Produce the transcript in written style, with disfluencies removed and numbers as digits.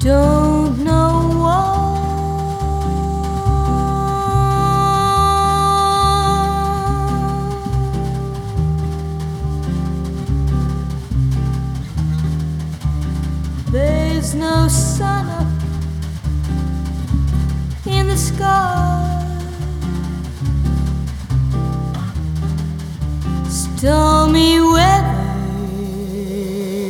Don't know why. There's no sun up in the sky. Stormy weather